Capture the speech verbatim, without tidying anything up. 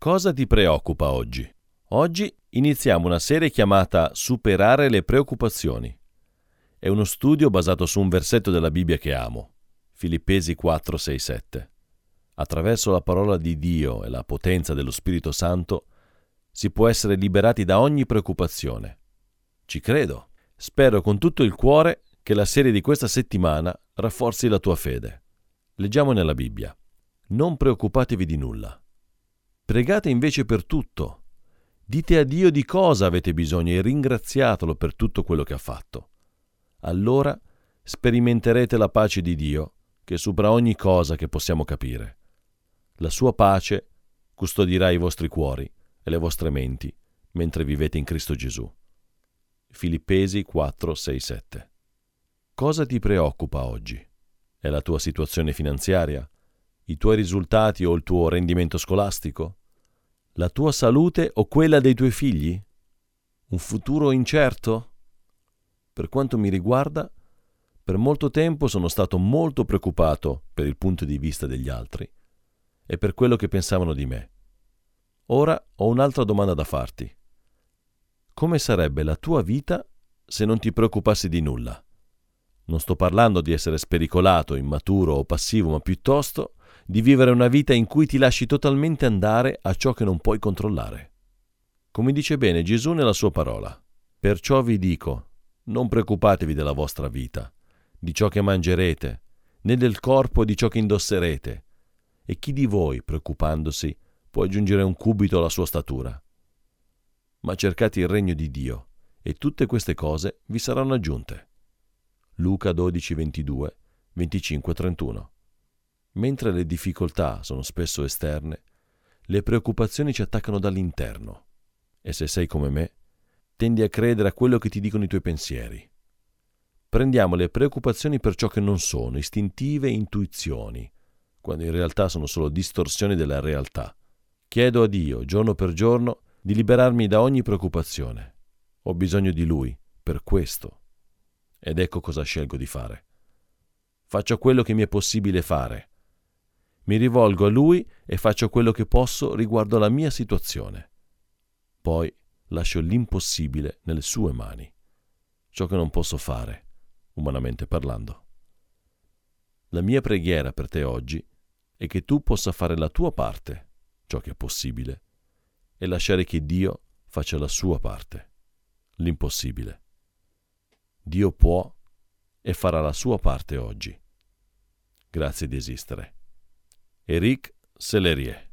Cosa ti preoccupa oggi? Oggi iniziamo una serie chiamata Superare le preoccupazioni. È uno studio basato su un versetto della Bibbia che amo, Filippesi quattro, sei, sette. Attraverso la parola di Dio e la potenza dello Spirito Santo si può essere liberati da ogni preoccupazione. Ci credo. Spero con tutto il cuore che la serie di questa settimana rafforzi la tua fede. Leggiamo nella Bibbia: non preoccupatevi di nulla. Pregate invece per tutto. Dite a Dio di cosa avete bisogno e ringraziatelo per tutto quello che ha fatto. Allora sperimenterete la pace di Dio che supera ogni cosa che possiamo capire. La sua pace custodirà i vostri cuori e le vostre menti mentre vivete in Cristo Gesù. Filippesi quattro, sei, sette. Cosa ti preoccupa oggi? È la tua situazione finanziaria? I tuoi risultati o il tuo rendimento scolastico? La tua salute o quella dei tuoi figli? Un futuro incerto? Per quanto mi riguarda, per molto tempo sono stato molto preoccupato per il punto di vista degli altri e per quello che pensavano di me. Ora ho un'altra domanda da farti. Come sarebbe la tua vita se non ti preoccupassi di nulla? Non sto parlando di essere spericolato, immaturo o passivo, ma piuttosto di vivere una vita in cui ti lasci totalmente andare a ciò che non puoi controllare. Come dice bene Gesù nella sua parola: perciò vi dico, non preoccupatevi della vostra vita, di ciò che mangerete, né del corpo di ciò che indosserete. E chi di voi, preoccupandosi, può aggiungere un cubito alla sua statura? Ma cercate il regno di Dio, e tutte queste cose vi saranno aggiunte. Luca dodici, ventidue, venticinque, trentuno. Mentre le difficoltà sono spesso esterne, le preoccupazioni ci attaccano dall'interno. E se sei come me, tendi a credere a quello che ti dicono i tuoi pensieri. Prendiamo le preoccupazioni per ciò che non sono, istintive intuizioni, quando in realtà sono solo distorsioni della realtà. Chiedo a Dio, giorno per giorno, di liberarmi da ogni preoccupazione. Ho bisogno di Lui per questo. Ed ecco cosa scelgo di fare. Faccio quello che mi è possibile fare. Mi rivolgo a Lui e faccio quello che posso riguardo alla mia situazione. Poi lascio l'impossibile nelle sue mani, ciò che non posso fare, umanamente parlando. La mia preghiera per te oggi è che tu possa fare la tua parte, ciò che è possibile, e lasciare che Dio faccia la sua parte, l'impossibile. Dio può e farà la sua parte oggi. Grazie di esistere. Éric Sellerier.